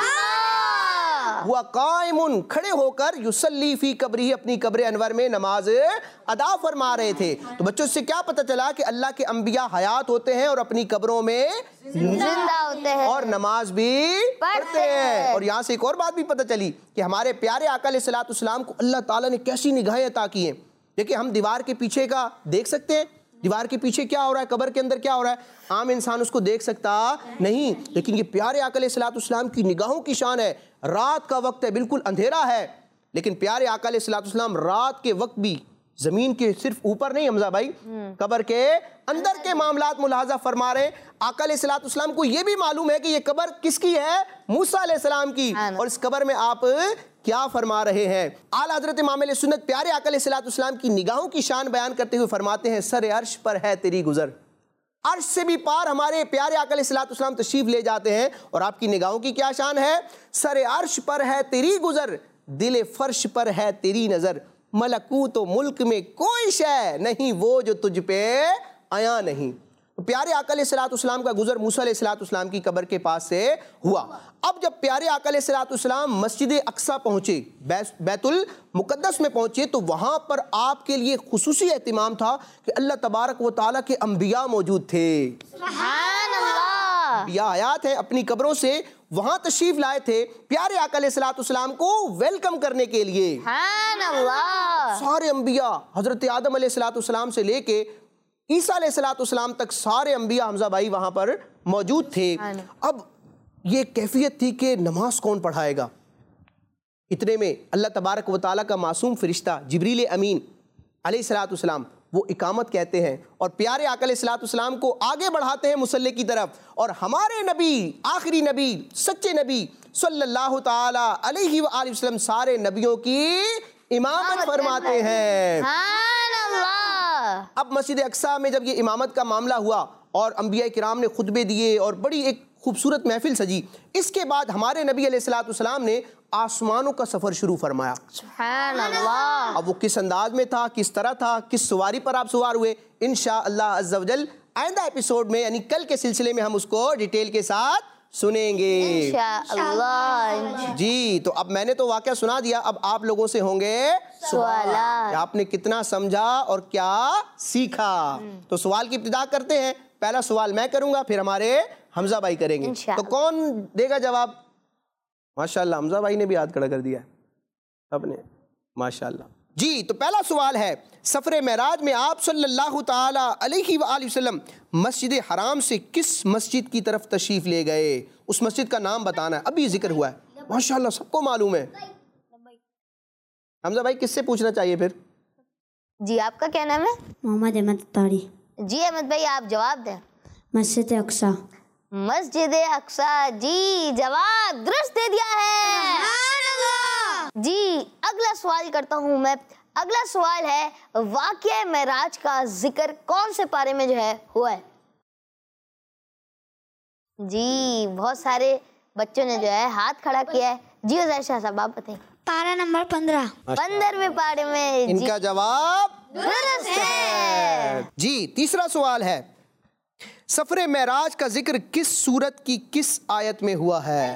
ہوا قائم، کھڑے ہو کر، یصلی فی قبرہ، اپنی قبر انور میں نماز ادا فرما رہے تھے۔ تو بچوں اس سے کیا پتہ چلا کہ اللہ کے انبیاء حیات ہوتے ہیں اور اپنی قبروں میں زندہ ہوتے ہیں اور نماز بھی پڑھتے ہیں۔ اور یہاں سے ایک اور بات بھی پتہ چلی کہ ہمارے پیارے آقا علیہ السلام کو اللہ تعالیٰ نے کیسی نگاہیں عطا کی ہیں۔ دیکھیں ہم دیوار کے پیچھے کا دیکھ سکتے ہیں، دیوار کے پیچھے کیا ہو رہا ہے، قبر کے اندر کیا ہو رہا ہے، عام انسان اس کو دیکھ سکتا نہیں، لیکن یہ پیارے آقا علیہ السلام کی نگاہوں کی شان ہے۔ رات کا وقت ہے، بالکل اندھیرا ہے، لیکن پیارے آقا علیہ السلام رات کے وقت بھی زمین کے صرف اوپر نہیں حمزہ بھائی، قبر کے اندر کے معاملات ملاحظہ فرما رہے ہیں۔ آقا علیہ السلام کو یہ بھی معلوم ہے کہ یہ قبر کس کی ہے؟ موسیٰ علیہ السلام کی، اور اس قبر میں آپ کیا فرما رہے ہیں؟ اعلیٰ حضرت امام علیہ سنت پیارے آقا علیہ السلام کی نگاہوں کی شان بیان کرتے ہوئے فرماتے ہیں، سر عرش پر ہے تیری گزر۔ عرش سے بھی پار ہمارے پیارے آقا علیہ السلام تشریف لے جاتے ہیں، اور آپ کی نگاہوں کی کیا شان ہے؟ سر عرش پر ہے تیری گزر، دل فرش پر ہے تیری نظر، ملکوت و ملک میں کوئی شے نہیں وہ جو تجھ پہ آیا نہیں۔ پیارے آقا علیہ السلام کا گزر موسیٰ علیہ السلام کی قبر کے پاس سے ہوا۔ اب جب پیارے آقا علیہ السلام مسجد اقصیٰ پہنچے، بیت المقدس میں پہنچے، تو وہاں پر آپ کے لیے خصوصی اہتمام تھا کہ اللہ تبارک و تعالیٰ کے انبیاء موجود تھے۔ سبحان اللہ۔ انبیاء آیات ہیں، اپنی قبروں سے وہاں تشریف لائے تھے پیارے آقا علیہ السلام کو ویلکم کرنے کے لیے۔ سبحان اللہ۔ سارے انبیاء، حضرت آدم علیہ السلام سے لے کے عیسیٰ علیہ السلام تک سارے انبیاء حمزہ بھائی وہاں پر موجود تھے۔ اب یہ کیفیت تھی کہ نماز کون پڑھائے گا؟ اتنے میں اللہ تبارک و تعالیٰ کا معصوم فرشتہ جبریل امین علیہ السلام وہ اقامت کہتے ہیں، اور پیارے آقا علیہ السلام کو آگے بڑھاتے ہیں مصلی کی طرف، اور ہمارے نبی، آخری نبی، سچے نبی صلی اللہ تعالی علیہ وآلہ وسلم سارے نبیوں کی امامت فرماتے ہیں۔ سبحان اللہ۔ اب مسجد اقصیٰ میں جب یہ امامت کا معاملہ ہوا اور انبیاء کرام نے خطبے دیے اور بڑی ایک خوبصورت محفل سجی، اس کے بعد ہمارے نبی علیہ السلام نے آسمانوں کا سفر شروع فرمایا۔ سبحان اللہ۔ اب وہ کس انداز میں تھا، کس طرح تھا، کس سواری پر آپ سوار ہوئے، انشاءاللہ عز و جل آئندہ ایپیسوڈ میں یعنی کل کے سلسلے میں ہم اس کو ڈیٹیل کے ساتھ سنیں گے انشاءاللہ۔ جی تو اب میں نے تو واقعہ سنا دیا، اب آپ لوگوں سے ہوں گے سوالات۔ آپ نے کتنا سمجھا اور کیا سیکھا۔ تو سوال کی ابتدا کرتے ہیں۔ پہلا سوال میں کروں گا، پھر ہمارے حمزہ بھائی کریں گے۔ انشاءاللہ۔ تو کون دے گا جواب؟ ماشاءاللہ حمزہ بھائی نے بھی ہاتھ کھڑا کر دیا اپنے، ماشاءاللہ۔ جی تو پہلا سوال ہے، سفر معراج میں آپ صلی اللہ تعالی علیہ وآلہ وسلم مسجد حرام سے کس مسجد کی طرف تشریف لے گئے؟ اس مسجد کا نام بتانا ہے، ابھی ذکر ہوا ہے، ماشاءاللہ سب کو معلوم ہے۔ حمزہ بھائی کس سے پوچھنا چاہیے پھر؟ جی آپ کا کیا نام ہے؟ محمد احمد اتاری۔ جی احمد بھائی آپ جواب دیں۔ مسجد اقصی۔ مسجد اقصی، جی جواب درست دے دیا ہے۔ جی اگلا سوال کرتا ہوں میں۔ اگلا سوال ہے، واقعہ معراج کا ذکر کون سے پارے میں جو ہے ہوا ہے؟ جی بہت سارے بچوں نے جو ہے ہاتھ کھڑا کیا ہے۔ جی عزیر شاہ صاحب آپ بتائیں۔ پارہ نمبر 15۔ 15ویں پارے میں ان جی کا جواب درست ہے۔ جی تیسرا سوال ہے، سفر معراج کا ذکر کس سورت کی کس آیت میں ہوا ہے؟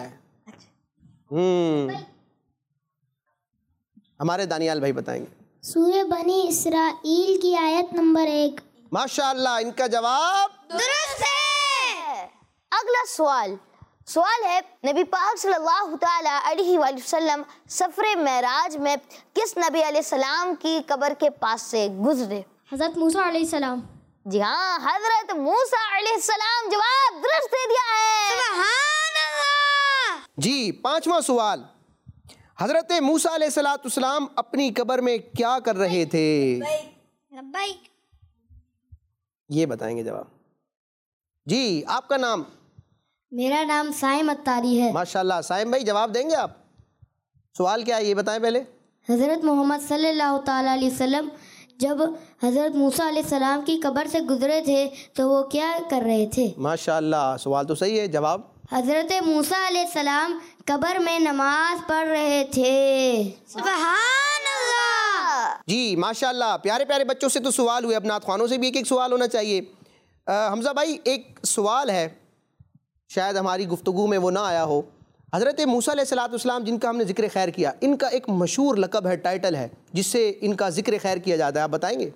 ہمارے دانیال بھائی بتائیں گے۔ سورہ بنی اسرائیل کی آیت نمبر 1۔ ماشاءاللہ ان کا جواب درست ہے۔ اگلا سوال ہے، نبی پاک صلی اللہ تعالی علیہ وآلہ وسلم سفر معراج میں کس نبی علیہ السلام کی قبر کے پاس سے گزرے؟ حضرت موسیٰ علیہ السلام۔ جی ہاں حضرت موسیٰ علیہ السلام، جواب درست دے دیا ہے۔ سبحان اللہ۔ جی پانچواں سوال، حضرت موسیٰ علیہ السلام اپنی قبر میں کیا کر رہے تھے؟ لبیک۔ یہ بتائیں گے جواب۔ جی آپ کا نام؟ میرا نام سائم اتاری ہے۔ ماشاءاللہ سائم بھائی جواب دیں گے آپ؟ سوال کیا ہے یہ بتائیں پہلے۔ حضرت محمد صلی اللہ تعالیٰ علیہ وسلم جب حضرت موسیٰ علیہ السلام کی قبر سے گزرے تھے تو وہ کیا کر رہے تھے؟ ماشاءاللہ سوال تو صحیح ہے، جواب؟ حضرت موسیٰ علیہ السلام قبر میں نماز پڑھ رہے تھے۔ سبحان اللہ۔ جی ماشاءاللہ پیارے پیارے بچوں سے تو سوال ہوئے، اب نعت خوانوں سے بھی ایک ایک سوال ہونا چاہیے۔ حمزہ بھائی ایک سوال ہے، شاید ہماری گفتگو میں وہ نہ آیا ہو۔ حضرت موسیٰ علیہ السلام جن کا ہم نے ذکر خیر کیا، ان کا ایک مشہور لقب ہے، ٹائٹل ہے جس سے ان کا ذکر خیر کیا جاتا ہے، آپ بتائیں گے؟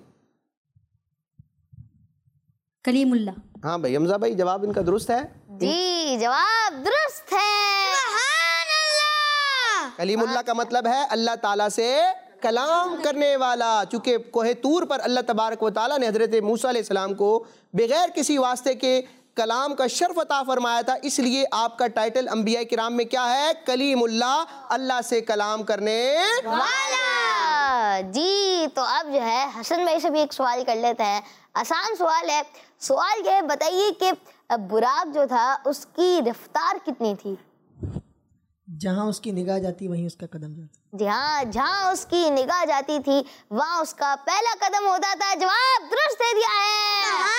کلیم اللہ۔ ہاں بھائی حمزہ بھائی جواب ان کا درست ہے؟ جی جواب درست ہے۔ سبحان اللہ۔ کلیم اللہ کا مطلب ہے اللہ تعالیٰ سے کلام کرنے والا، چونکہ کوہ طور پر اللہ تبارک و تعالیٰ نے حضرت موسیٰ علیہ السلام کو بغیر کسی واسطے کے کلام کا شرف عطا فرمایا تھا، اس لیے آپ کا ٹائٹل انبیاء کرام میں کیا ہے؟ کلیم اللہ، اللہ سے کلام کرنے والا۔ جی تو اب جو ہے حسن بھائی سے بھی ایک سوال کر لیتے ہیں، آسان سوال ہے۔ سوال یہ ہے، بتائیے کہ براق جو تھا اس کی رفتار کتنی تھی؟ جہاں اس کی نگاہ جاتی وہیں اس کا قدم جاتا۔ جی ہاں جہاں اس کی نگاہ جاتی تھی وہاں اس کا پہلا قدم ہوتا تھا، جواب درست دے دیا ہے۔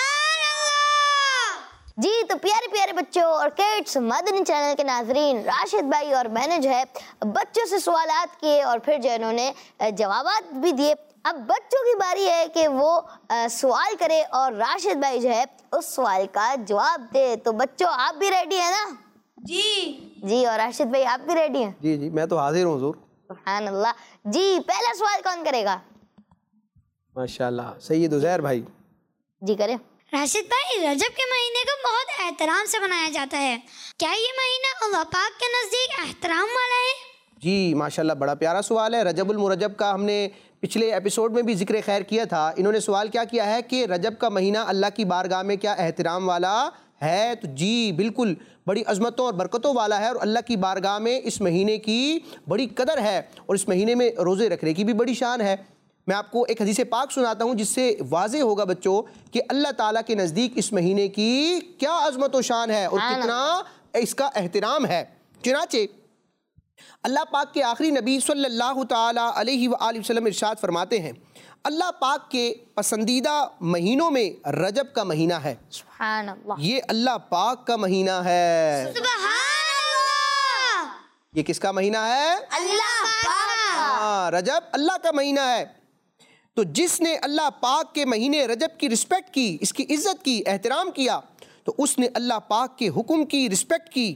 جی تو پیارے پیارے بچوں اور کڈس مدنی چینل کے ناظرین، راشد بھائی اور میں نے جو ہے بچوں سے سوالات کیے اور پھر جو انہوں نے جوابات بھی دیے۔ اب بچوں کی باری ہے کہ وہ سوال کرے اور راشد بھائی جو ہے اس سوال کا جواب دے۔ تو بچوں آپ بھی ریڈی ہیں نا؟ جی اور راشد بھائی آپ بھی ریڈی ہیں؟ جی جی میں تو حاضر ہوں حضور۔ سبحان اللہ۔ جی پہلا سوال کون کرے گا؟ ماشاءاللہ سید عزیر بھائی۔ جی کرے۔ راشد بھائی، رجب کے مہینے کو بہت احترام سے منایا جاتا ہے، کیا یہ مہینہ اللہ پاک کے نزدیک احترام والا ہے؟ جی ماشاءاللہ بڑا پیارا سوال ہے۔ رجب المرجب کا ہم نے پچھلے ایپیسوڈ میں بھی ذکر خیر کیا تھا۔ انہوں نے سوال کیا ہے کہ رجب کا مہینہ اللہ کی بارگاہ میں کیا احترام والا ہے؟ تو جی بالکل بڑی عظمتوں اور برکتوں والا ہے، اور اللہ کی بارگاہ میں اس مہینے کی بڑی قدر ہے، اور اس مہینے میں روزے رکھنے کی بھی بڑی شان ہے۔ میں آپ کو ایک حدیث پاک سناتا ہوں جس سے واضح ہوگا بچوں کہ اللہ تعالیٰ کے نزدیک اس مہینے کی کیا عظمت و شان ہے اور کتنا اس کا احترام ہے۔ چنانچہ اللہ پاک کے آخری نبی صلی اللہ تعالیٰ علیہ وآلہ وسلم ارشاد فرماتے ہیں، اللہ پاک کے پسندیدہ مہینوں میں رجب کا مہینہ ہے۔ سبحان اللہ۔ یہ اللہ پاک کا مہینہ ہے۔ سبحان اللہ۔ یہ کس کا مہینہ ہے؟ اللہ پاک۔ ہاں رجب اللہ کا مہینہ ہے۔ تو جس نے اللہ پاک کے مہینے رجب کی رسپیکٹ کی، اس کی عزت کی، احترام کیا، تو اس نے اللہ پاک کے حکم کی رسپیکٹ کی،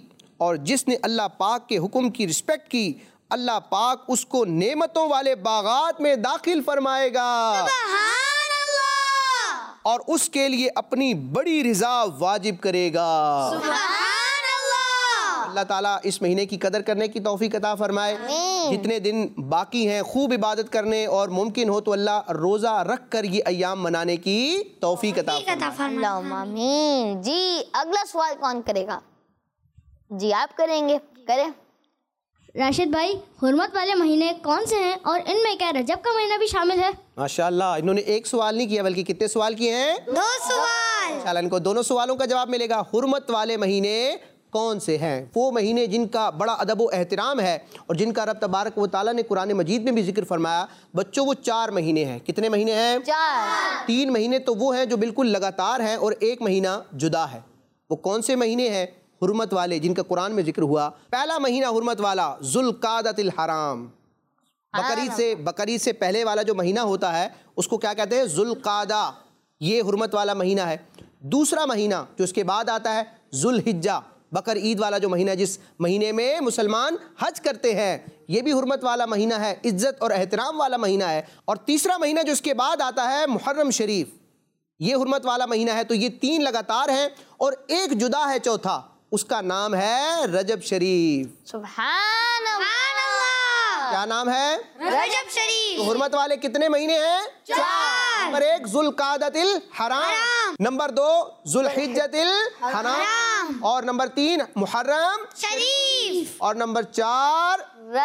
اور جس نے اللہ پاک کے حکم کی رسپیکٹ کی اللہ پاک اس کو نعمتوں والے باغات میں داخل فرمائے گا سبحان اللہ اور اس کے لیے اپنی بڑی رضا واجب کرے گا۔ سبحان اللہ اللہ تعالیٰ اس مہینے کی قدر کرنے کی توفیق عطا فرمائے۔ جتنے دن باقی ہیں خوب عبادت کرنے اور ممکن ہو تو اللہ روزہ رکھ کر یہ ایام منانے کی توفیق عطا فرمائے۔ اللہم آمین۔ جی اگلا سوال کون کرے گا؟ جی آپ کریں گے، کریں۔ راشد بھائی، حرمت والے مہینے کون سے ہیں اور ان میں کیا رجب کا مہینہ بھی شامل ہے؟ ماشاءاللہ، انہوں نے ایک سوال نہیں کیا بلکہ کتنے سوال کیے ہیں؟ 2 سوال۔ انشاءاللہ ان کو دونوں سوالوں کا جواب ملے گا۔ حرمت والے مہینے کون سے ہیں؟ وہ مہینے جن کا بڑا ادب و احترام ہے اور جن کا رب تبارک و تعالیٰ نے قرآن مجید میں بھی ذکر فرمایا۔ بچوں وہ 4 مہینے ہیں۔ کتنے مہینے ہیں؟ 4۔ 3 مہینے تو وہ ہیں جو بالکل لگاتار ہیں اور 1 مہینہ جدا ہے۔ وہ کون سے مہینے ہیں حرمت والے جن کا قرآن میں ذکر ہوا؟ پہلا مہینہ حرمت والا ذوالقعدۃ الحرام، بقرعید سے پہلے والا جو مہینہ ہوتا ہے اس کو کیا کہتے ہیں؟ ذوالقعدہ، یہ حرمت والا مہینہ ہے۔ دوسرا مہینہ جو اس کے بعد آتا ہے ذوالحجہ، بقرعید والا جو مہینہ جس مہینے میں مسلمان حج کرتے ہیں، یہ بھی حرمت والا مہینہ ہے، عزت اور احترام والا مہینہ ہے۔ اور تیسرا مہینہ جو اس کے بعد آتا ہے محرم شریف، یہ حرمت والا مہینہ ہے۔ تو یہ 3 لگاتار ہیں اور 1 جدا ہے چوتھا، اس کا نام ہے رجب شریف۔ سبحان اللہ۔ کیا نام ہے؟ رجب شریف۔ تو حرمت والے کتنے مہینے ہیں؟ 4۔ نمبر 1 ذوالقعدۃ الحرام، نمبر 2 ذوالحجۃ الحرام، اور نمبر 3 محرم شریف، اور نمبر 4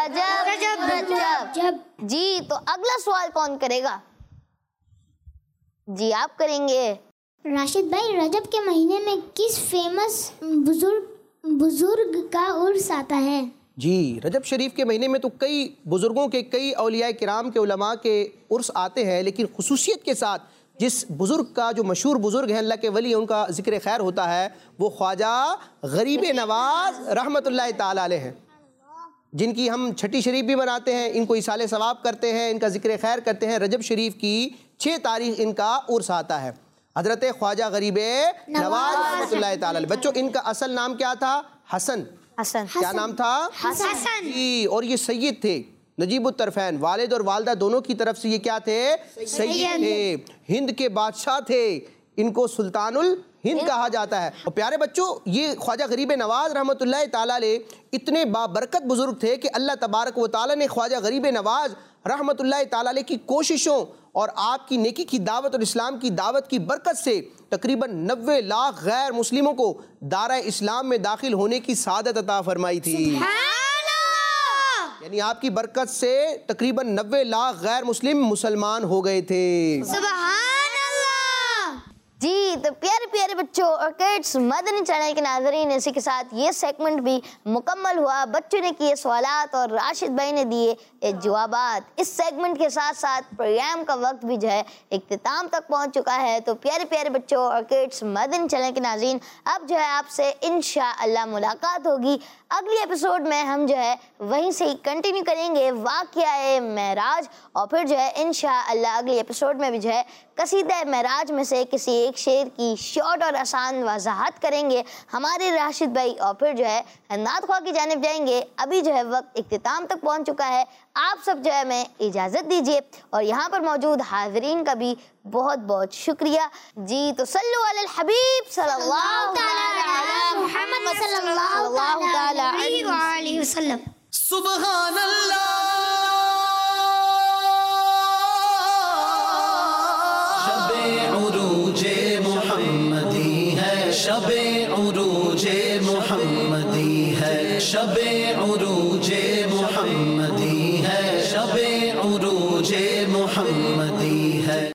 رجب۔ جی تو اگلا سوال کون کرے گا؟ جی آپ کریں گے۔ راشد بھائی، رجب کے مہینے میں کس فیمس بزرگ کا عرس آتا ہے؟ جی رجب شریف کے مہینے میں تو کئی بزرگوں کے، کئی اولیاء کرام کے، علماء کے عرس آتے ہیں، لیکن خصوصیت کے ساتھ جس بزرگ کا، جو مشہور بزرگ ہیں، اللہ کے ولی، ان کا ذکر خیر ہوتا ہے، وہ خواجہ غریب نواز رحمۃ اللہ تعالیٰ علیہ ہیں، جن کی ہم چھٹی شریف بھی مناتے ہیں، ان کو ایصال ثواب کرتے ہیں، ان کا ذکر خیر کرتے ہیں۔ رجب شریف کی 6 تاریخ ان کا عرس آتا ہے، حضرت خواجہ غریب نواز رحمۃ اللہ تعالیٰ علیہ۔ بچوں ان کا اصل نام کیا تھا؟ حسن۔ کیا نام تھا؟ حسن۔ جی، اور یہ سید تھے، نجیب الطرفین، والد اور والدہ دونوں کی طرف سے یہ کیا تھے؟ سید تھے، ہند کے بادشاہ تھے، ان کو سلطان الہند کہا جاتا ہے۔ اور پیارے بچوں، یہ خواجہ غریب نواز رحمۃ اللہ تعالیٰ علیہ اتنے بابرکت بزرگ تھے کہ اللہ تبارک و تعالیٰ نے خواجہ غریب نواز رحمۃ اللہ تعالیٰ علیہ کی کوششوں اور آپ کی نیکی کی دعوت اور اسلام کی دعوت کی برکت سے تقریباً 90 لاکھ غیر مسلموں کو دارہ اسلام میں داخل ہونے کی سعادت عطا فرمائی تھی۔ یعنی آپ کی برکت سے تقریباً 90 لاکھ غیر مسلمان ہو گئے تھے۔ سبحان اللہ۔ جی تو پیارے پیارے بچوں اور کڈس مدنی چینل کے ناظرین، اسی کے ساتھ یہ سیگمنٹ بھی مکمل ہوا۔ بچوں نے کیے سوالات اور راشد بھائی نے دیے جوابات۔ اس سیگمنٹ کے ساتھ ساتھ پروگرام کا وقت بھی جو ہے اختتام تک پہنچ چکا ہے۔ تو پیارے پیارے بچوں اور کڈس مدنی چینل کے ناظرین، اب جو ہے آپ سے انشاءاللہ ملاقات ہوگی اگلی ایپیسوڈ میں۔ ہم جو ہے وہیں سے ہی کنٹینیو کریں گے واقعہ معراج، اور پھر جو ہے انشاءاللہ اگلی ایپیسوڈ میں بھی جو ہے قصیدہ معراج میں سے کسی ایک شعر کی شارٹ اور آسان وضاحت کریں گے ہمارے راشد بھائی، اور پھر جو ہے نعت خواہ کی جانب جائیں گے۔ ابھی جو ہے وقت اختتام تک پہنچ چکا ہے، آپ سب جو ہے میں اجازت دیجیے، اور یہاں پر موجود حاضرین کا بھی بہت بہت شکریہ۔ جی تو صلو علی الحبیب صلی اللہ تعالی علی محمد صلی اللہ تعالی علیہ وسلم۔ سبحان اللہ، شب عروج محمدی ہے، شب عروج محمدی ہے، شب عروج محمدی ہے، شب عروج محمدی